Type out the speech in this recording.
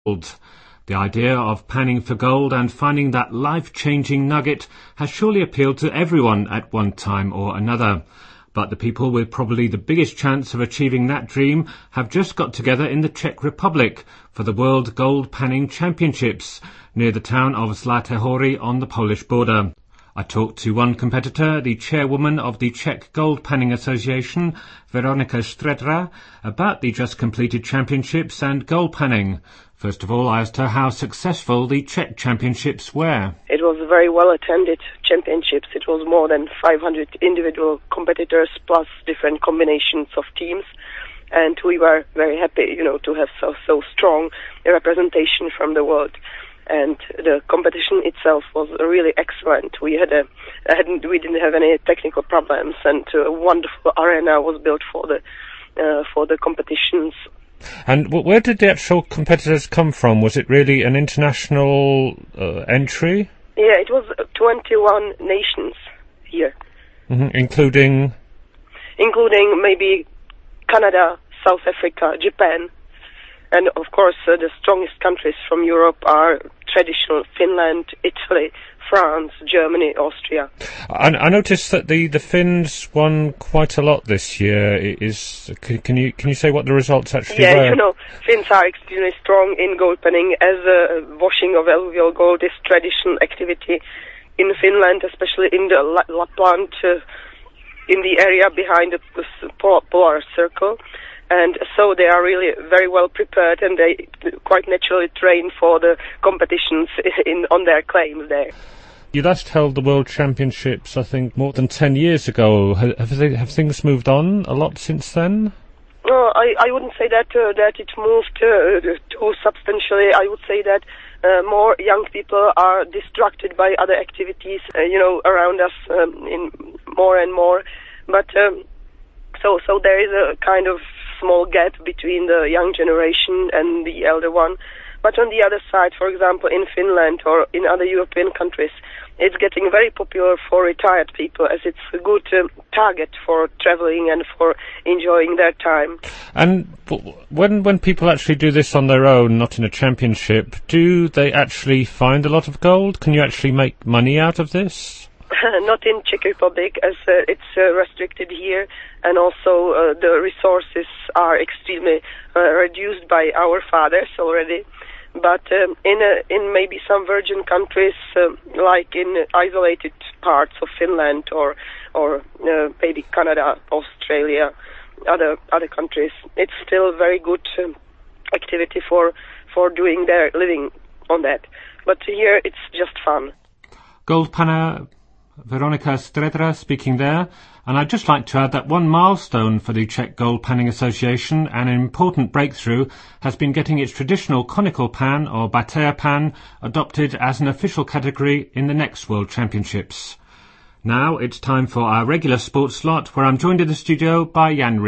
The idea of panning for gold and finding that life-changing nugget has surely appealed to everyone at one time or another. But the people with probably the biggest chance of achieving that dream have just got together in the Czech Republic for the World Gold Panning Championships near the town of Zlaté Hory on the Polish border. I talked to one competitor, the chairwoman of the Czech Gold Panning Association, Veronika Stredra, about the just completed championships and gold panning. First of all, I asked her how successful the Czech championships were. It was very well-attended championships. It was more than 500 individual competitors plus different combinations of teams. And we were very happy, to have so strong a representation from the world. And the competition itself was really excellent. We didn't have any technical problems, and a wonderful arena was built for the competitions. And where did the actual competitors come from? Was it really an international entry? Yeah, it was 21 nations here. Mm-hmm. Including maybe Canada, South Africa, Japan. And of course, the strongest countries from Europe are traditional Finland, Italy, France, Germany, Austria. I noticed that the Finns won quite a lot this year. Can you say what the results actually were? Yeah, Finns are extremely strong in gold panning, as washing of alluvial gold is traditional activity in Finland, especially in the Lapland, in the area behind the polar circle. And so they are really very well prepared, and they quite naturally train for the competitions on their claims there. You last held the World Championships, I think, more than 10 years ago. Have things moved on a lot since then? No, I wouldn't say that it moved too substantially. I would say that more young people are distracted by other activities, around us in more and more. But so there is a kind of small gap between the young generation and the elder one. But on the other side, for example, in Finland or in other European countries, it's getting very popular for retired people, as it's a good target for traveling and for enjoying their time. And when people actually do this on their own, not in a championship, do they actually find a lot of gold? Can you actually make money out of this? Not in Czech Republic, as it's restricted here, and also the resources are extremely reduced by our fathers already. But in maybe some virgin countries, like in isolated parts of Finland or maybe Canada, Australia, other countries, it's still very good activity for doing their living on that. But here it's just fun. Gold panner Veronika Stredra speaking there, and I'd just like to add that one milestone for the Czech Gold Panning Association, and an important breakthrough, has been getting its traditional conical pan or batea pan adopted as an official category in the next World Championships. Now it's time for our regular sports slot, where I'm joined in the studio by Jan